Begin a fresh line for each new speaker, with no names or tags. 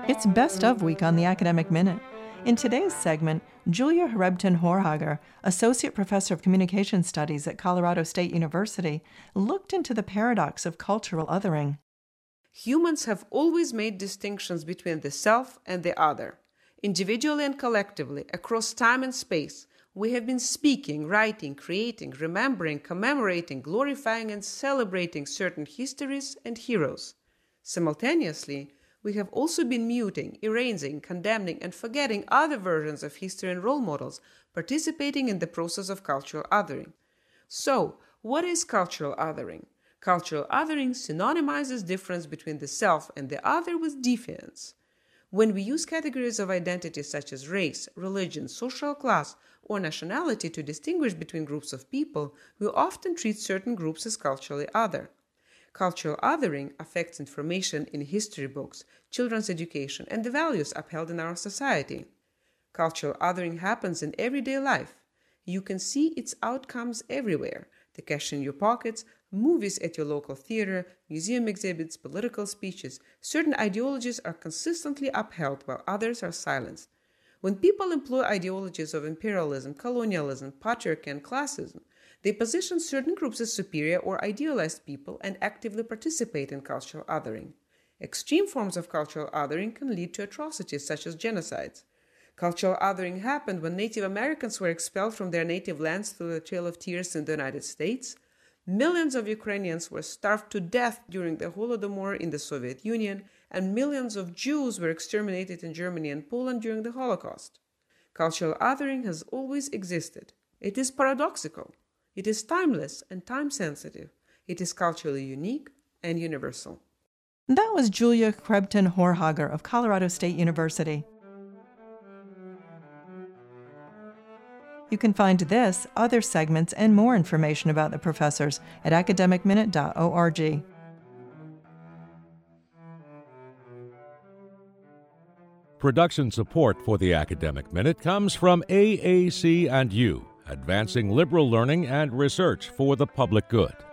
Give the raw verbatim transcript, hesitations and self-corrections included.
It's Best of Week on the Academic Minute. In today's segment, Julia Hrebten-Horhager, Associate Professor of Communication Studies at Colorado State University, looked into the paradox of cultural othering.
Humans have always made distinctions between the self and the other. Individually and collectively, across time and space, we have been speaking, writing, creating, remembering, commemorating, glorifying, and celebrating certain histories and heroes. Simultaneously, we have also been muting, erasing, condemning, and forgetting other versions of history and role models, participating in the process of cultural othering. So, what is cultural othering? Cultural othering synonymizes difference between the self and the other with defiance. When we use categories of identity such as race, religion, social class, or nationality to distinguish between groups of people, we often treat certain groups as culturally other. Cultural othering affects information in history books, children's education, and the values upheld in our society. Cultural othering happens in everyday life. You can see its outcomes everywhere: the cash in your pockets, movies at your local theater, museum exhibits, political speeches. Certain ideologies are consistently upheld while others are silenced. When people employ ideologies of imperialism, colonialism, patriarchy, and classism, they position certain groups as superior or idealized people and actively participate in cultural othering. Extreme forms of cultural othering can lead to atrocities such as genocides. Cultural othering happened when Native Americans were expelled from their native lands through the Trail of Tears in the United States. Millions of Ukrainians were starved to death during the Holodomor in the Soviet Union, and millions of Jews were exterminated in Germany and Poland during the Holocaust. Cultural othering has always existed. It is paradoxical. It is timeless and time-sensitive. It is culturally unique and universal.
That was Julia Hrebten-Horhager of Colorado State University. You can find this, other segments, and more information about the professors at academic minute dot org.
Production support for the Academic Minute comes from A A C and U, advancing liberal learning and research for the public good.